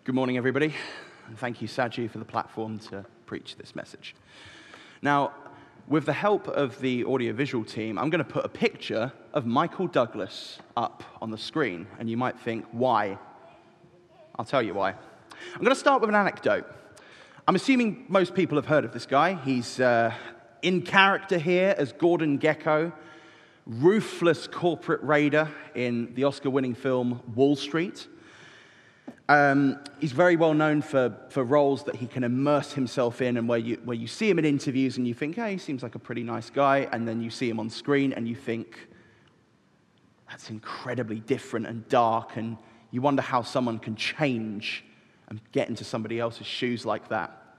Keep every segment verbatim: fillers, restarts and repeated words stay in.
Good morning, everybody, and thank you, Saji, for the platform to preach this message. Now, with the help of the audiovisual team, I'm going to put a picture of Michael Douglas up on the screen, and you might think, why? I'll tell you why. I'm going to start with an anecdote. I'm assuming most people have heard of this guy. He's uh, in character here as Gordon Gekko, ruthless corporate raider in the Oscar-winning film Wall Street. Um, he's very well known for, for roles that he can immerse himself in, and where you where you see him in interviews and you think, hey, he seems like a pretty nice guy, and then you see him on screen and you think, that's incredibly different and dark, and you wonder how someone can change and get into somebody else's shoes like that.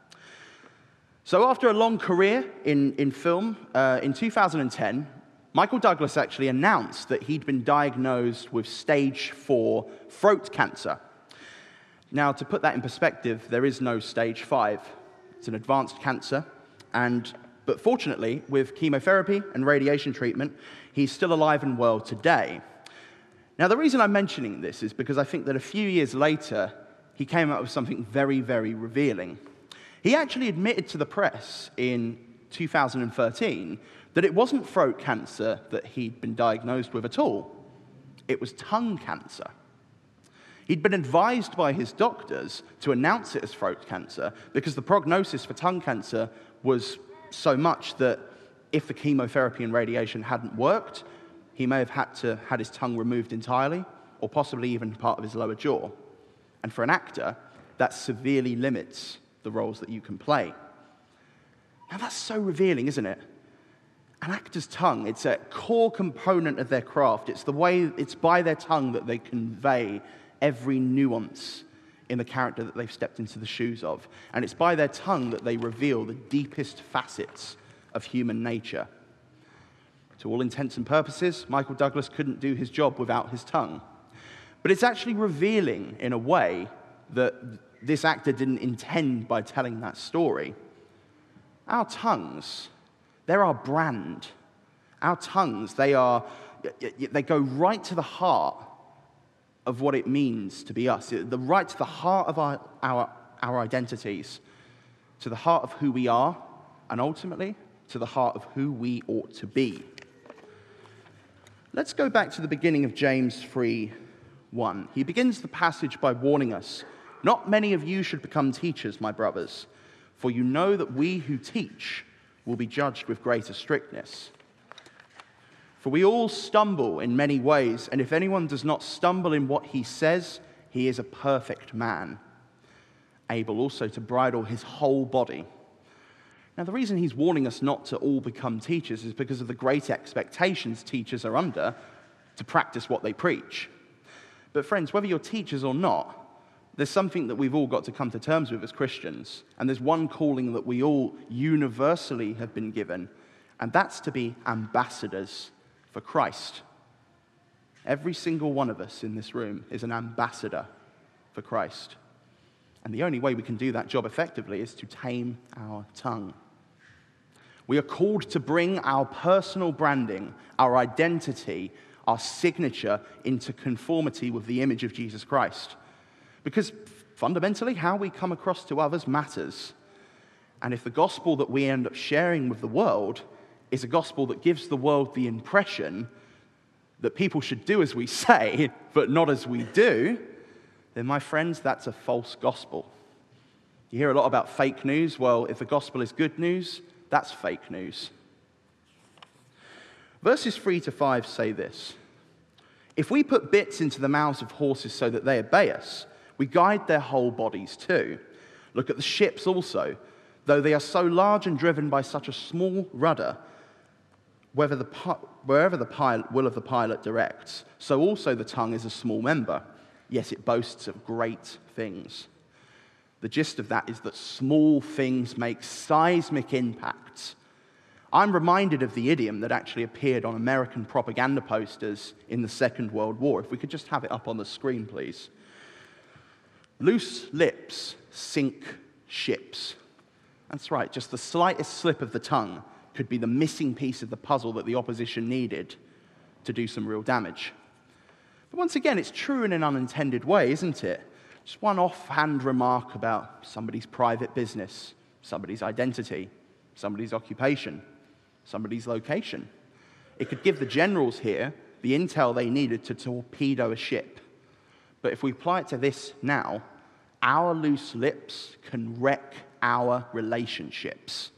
So after a long career in, in film, uh, in two thousand ten, Michael Douglas actually announced that he'd been diagnosed with stage four throat cancer. Now, to put that in perspective, there is no stage five. It's an advanced cancer, and but fortunately, with chemotherapy and radiation treatment, he's still alive and well today. Now, the reason I'm mentioning this is because I think that a few years later, he came out with something very, very revealing. He actually admitted to the press in two thousand thirteen that it wasn't throat cancer that he'd been diagnosed with at all. It was tongue cancer. He'd been advised by his doctors to announce it as throat cancer because the prognosis for tongue cancer was so much that if the chemotherapy and radiation hadn't worked, he may have had to had his tongue removed entirely, or possibly even part of his lower jaw. And for an actor, that severely limits the roles that you can play. Now that's so revealing, isn't it? An actor's tongue, it's a core component of their craft. It's the way, it's by their tongue that they convey every nuance in the character that they've stepped into the shoes of. And it's by their tongue that they reveal the deepest facets of human nature. To all intents and purposes, Michael Douglas couldn't do his job without his tongue. But it's actually revealing in a way that this actor didn't intend by telling that story. Our tongues, they're our brand. Our tongues, they are, they go right to the heart of what it means to be us, the right to the heart of our, our, our identities, to the heart of who we are, and ultimately, to the heart of who we ought to be. Let's go back to the beginning of James three one. He begins the passage by warning us, "Not many of you should become teachers, my brothers, for you know that we who teach will be judged with greater strictness. For we all stumble in many ways, and if anyone does not stumble in what he says, he is a perfect man, able also to bridle his whole body." Now, the reason he's warning us not to all become teachers is because of the great expectations teachers are under to practice what they preach. But friends, whether you're teachers or not, there's something that we've all got to come to terms with as Christians, and there's one calling that we all universally have been given, and that's to be ambassadors for Christ. Every single one of us in this room is an ambassador for Christ. And the only way we can do that job effectively is to tame our tongue. We are called to bring our personal branding, our identity, our signature into conformity with the image of Jesus Christ. Because fundamentally, how we come across to others matters. And if the gospel that we end up sharing with the world is a gospel that gives the world the impression that people should do as we say, but not as we do, then, my friends, that's a false gospel. You hear a lot about fake news. Well, if the gospel is good news, that's fake news. Verses three to five say this: "If we put bits into the mouths of horses so that they obey us, we guide their whole bodies too. Look at the ships also. Though they are so large and driven by such a small rudder, whether the, wherever the pilot, will of the pilot directs, so also the tongue is a small member, yet it boasts of great things." The gist of that is that small things make seismic impacts. I'm reminded of the idiom that actually appeared on American propaganda posters in the Second World War. If we could just have it up on the screen, please. "Loose lips sink ships." That's right, just the slightest slip of the tongue could be the missing piece of the puzzle that the opposition needed to do some real damage. But once again, it's true in an unintended way, isn't it? Just one offhand remark about somebody's private business, somebody's identity, somebody's occupation, somebody's location. It could give the generals here the intel they needed to torpedo a ship. But if we apply it to this now, our loose lips can wreck our relationships.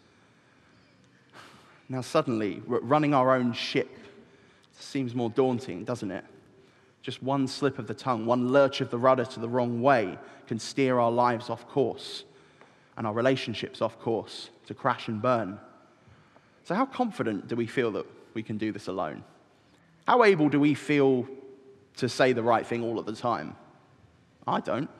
Now suddenly, running our own ship seems more daunting, doesn't it? Just one slip of the tongue, one lurch of the rudder to the wrong way can steer our lives off course and our relationships off course to crash and burn. So how confident do we feel that we can do this alone? How able do we feel to say the right thing all of the time? I don't.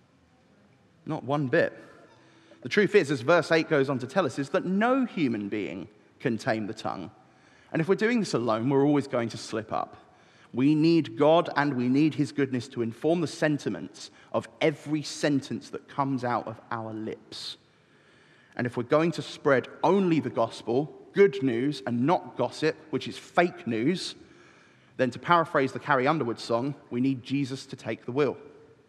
Not one bit. The truth is, as verse eight goes on to tell us, is that no human being can tame the tongue. And if we're doing this alone, we're always going to slip up. We need God and we need his goodness to inform the sentiments of every sentence that comes out of our lips. And if we're going to spread only the gospel, good news, and not gossip, which is fake news, then to paraphrase the Carrie Underwood song, we need Jesus to take the wheel.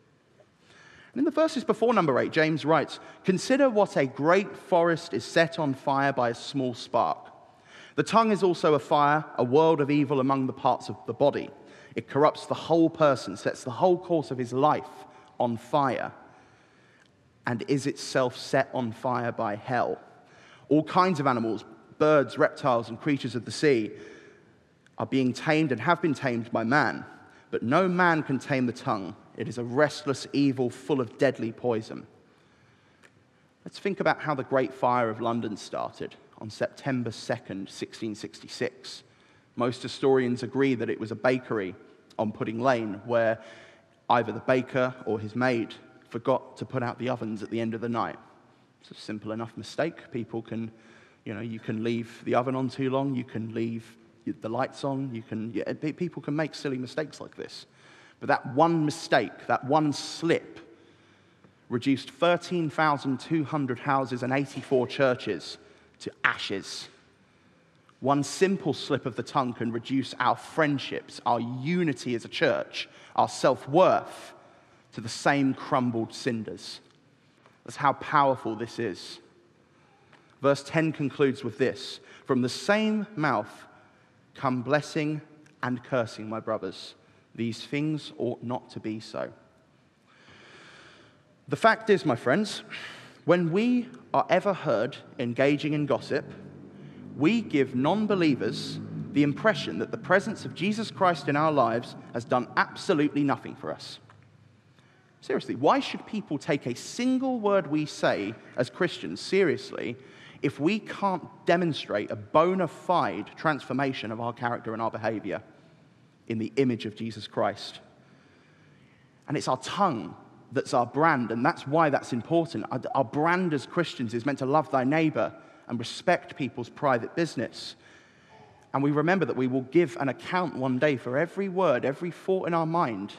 And in the verses before number eight, James writes, "Consider what a great forest is set on fire by a small spark. The tongue is also a fire, a world of evil among the parts of the body. It corrupts the whole person, sets the whole course of his life on fire, and is itself set on fire by hell. All kinds of animals, birds, reptiles, and creatures of the sea are being tamed and have been tamed by man, but no man can tame the tongue. It is a restless evil full of deadly poison." Let's think about how the Great Fire of London started on September second, sixteen sixty-six. Most historians agree that it was a bakery on Pudding Lane where either the baker or his maid forgot to put out the ovens at the end of the night. It's a simple enough mistake. People can, you know, you can leave the oven on too long, you can leave the lights on, you can, yeah, people can make silly mistakes like this. But that one mistake, that one slip, reduced thirteen thousand two hundred houses and eighty-four churches to ashes. One simple slip of the tongue can reduce our friendships, our unity as a church, our self-worth to the same crumbled cinders. That's how powerful this is. Verse ten concludes with this: "From the same mouth come blessing and cursing, my brothers. These things ought not to be so." The fact is, my friends, when we are ever heard engaging in gossip, we give non-believers the impression that the presence of Jesus Christ in our lives has done absolutely nothing for us. Seriously, why should people take a single word we say as Christians seriously if we can't demonstrate a bona fide transformation of our character and our behavior in the image of Jesus Christ? And it's our tongue that's our brand, and that's why that's important. Our, our brand as Christians is meant to love thy neighbor and respect people's private business. And we remember that we will give an account one day for every word, every thought in our mind.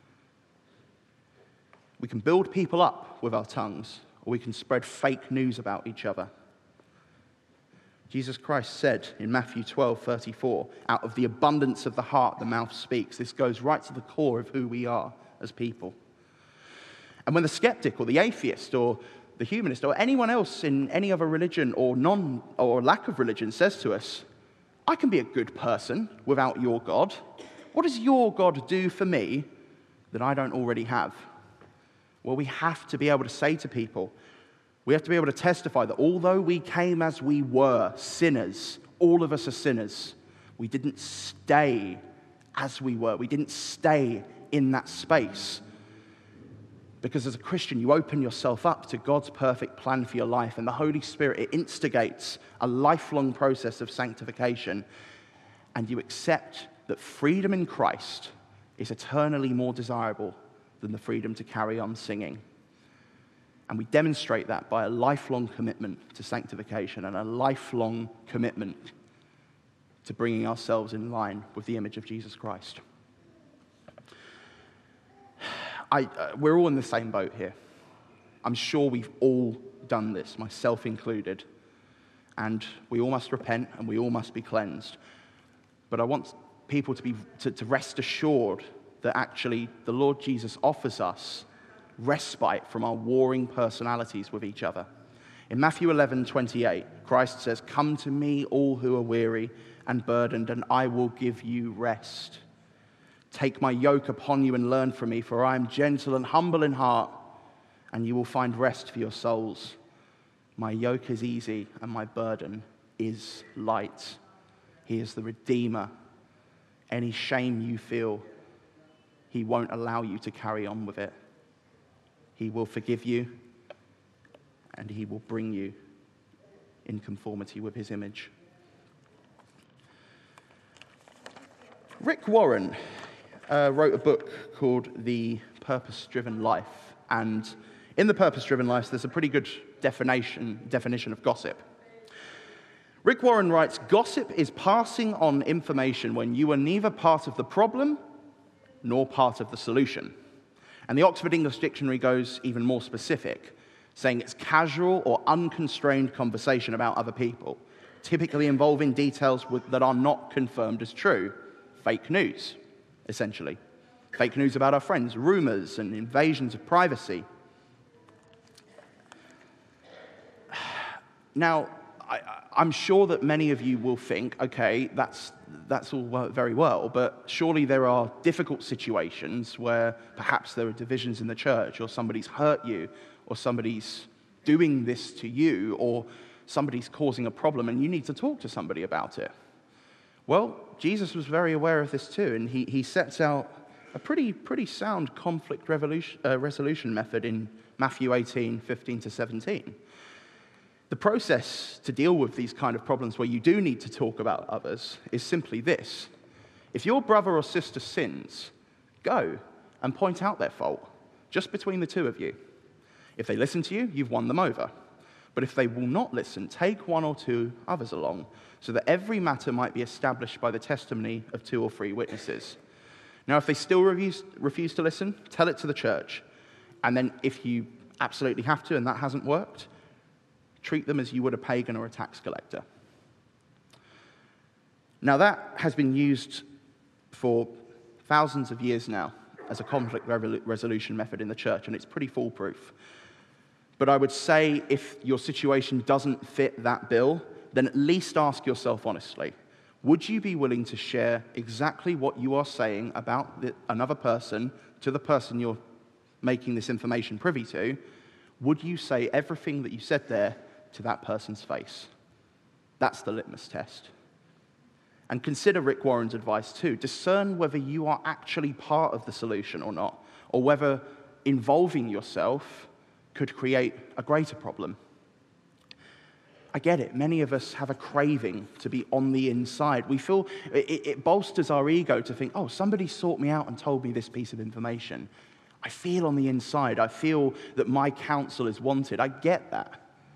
We can build people up with our tongues, or we can spread fake news about each other. Jesus Christ said in Matthew twelve thirty-four, "Out of the abundance of the heart, the mouth speaks." This goes right to the core of who we are as people. And when the skeptic or the atheist or the humanist or anyone else in any other religion or non or lack of religion says to us, "I can be a good person without your God. What does your God do for me that I don't already have?" Well, we have to be able to say to people, we have to be able to testify that although we came as we were, sinners, all of us are sinners, we didn't stay as we were. We didn't stay in that space. Because as a Christian, you open yourself up to God's perfect plan for your life, and the Holy Spirit, it instigates a lifelong process of sanctification, and you accept that freedom in Christ is eternally more desirable than the freedom to carry on singing. And we demonstrate that by a lifelong commitment to sanctification and a lifelong commitment to bringing ourselves in line with the image of Jesus Christ. I, uh, we're all in the same boat here. I'm sure we've all done this, myself included. And we all must repent and we all must be cleansed. But I want people to be to, to rest assured that actually the Lord Jesus offers us respite from our warring personalities with each other. In Matthew eleven twenty-eight, Christ says, "Come to me, all who are weary and burdened, and I will give you rest. Take my yoke upon you and learn from me, for I am gentle and humble in heart, and you will find rest for your souls. My yoke is easy and my burden is light." He is the Redeemer. Any shame you feel, he won't allow you to carry on with it. He will forgive you, and he will bring you in conformity with his image. Rick Warren uh, wrote a book called The Purpose-Driven Life, and in The Purpose-Driven Life, there's a pretty good definition, definition of gossip. Rick Warren writes, "Gossip is passing on information when you are neither part of the problem nor part of the solution." And the Oxford English Dictionary goes even more specific, saying it's casual or unconstrained conversation about other people, typically involving details with, that are not confirmed as true. Fake news, essentially. Fake news about our friends, rumors, and invasions of privacy. Now, I, I'm sure that many of you will think, okay, that's, that's all very well, but surely there are difficult situations where perhaps there are divisions in the church, or somebody's hurt you, or somebody's doing this to you, or somebody's causing a problem, and you need to talk to somebody about it. Well, Jesus was very aware of this too, and he, he sets out a pretty, pretty sound conflict revolution, uh, resolution method in Matthew eighteen, fifteen to seventeen. The process to deal with these kind of problems where you do need to talk about others is simply this. If your brother or sister sins, go and point out their fault, just between the two of you. If they listen to you, you've won them over. But if they will not listen, take one or two others along, so that every matter might be established by the testimony of two or three witnesses. Now, if they still refuse, refuse to listen, tell it to the church. And then if you absolutely have to and that hasn't worked, treat them as you would a pagan or a tax collector. Now, that has been used for thousands of years now as a conflict resolution method in the church, and it's pretty foolproof. But I would say if your situation doesn't fit that bill, then at least ask yourself honestly, would you be willing to share exactly what you are saying about the, another person to the person you're making this information privy to? Would you say everything that you said there to that person's face? That's the litmus test. And consider Rick Warren's advice too. Discern whether you are actually part of the solution or not, or whether involving yourself could create a greater problem. I get it. Many of us have a craving to be on the inside. We feel it, it bolsters our ego to think, oh, somebody sought me out and told me this piece of information. I feel on the inside. I feel that my counsel is wanted. I get that.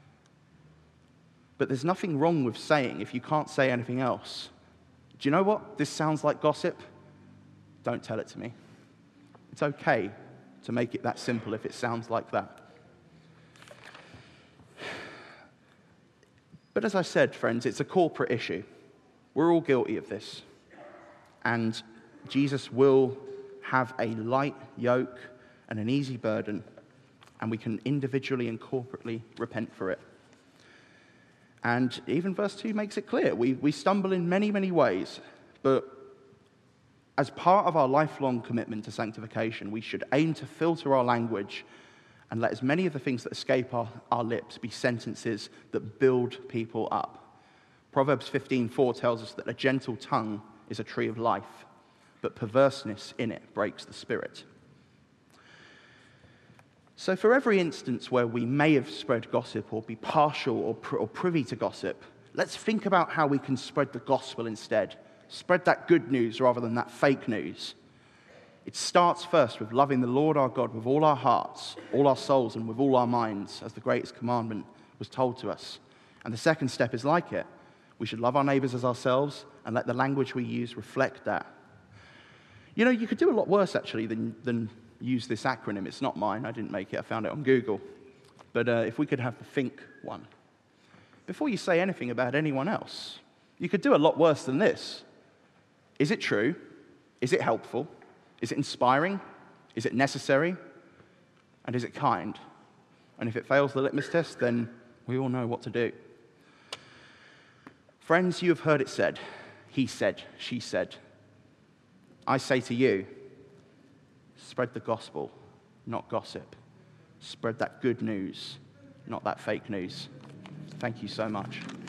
But there's nothing wrong with saying, if you can't say anything else, do you know what? This sounds like gossip. Don't tell it to me. It's okay to make it that simple if it sounds like that. But as I said, friends, it's a corporate issue. We're all guilty of this. And Jesus will have a light yoke and an easy burden, and we can individually and corporately repent for it. And even verse two makes it clear. We, we stumble in many, many ways, but as part of our lifelong commitment to sanctification, we should aim to filter our language and let as many of the things that escape our, our lips be sentences that build people up. Proverbs fifteen four tells us that a gentle tongue is a tree of life, but perverseness in it breaks the spirit. So for every instance where we may have spread gossip or be partial or, pr- or privy to gossip, let's think about how we can spread the gospel instead. Spread that good news rather than that fake news. It starts first with loving the Lord our God with all our hearts, all our souls, and with all our minds, as the greatest commandment was told to us. And the second step is like it. We should love our neighbors as ourselves and let the language we use reflect that. You know, you could do a lot worse, actually, than, than use this acronym. It's not mine. I didn't make it. I found it on Google. But uh, if we could have the think one. Before you say anything about anyone else, you could do a lot worse than this. Is it true? Is it helpful? Is it inspiring? Is it necessary? And is it kind? And if it fails the litmus test, then we all know what to do. Friends, you have heard it said, he said, she said. I say to you, spread the gospel, not gossip. Spread that good news, not that fake news. Thank you so much.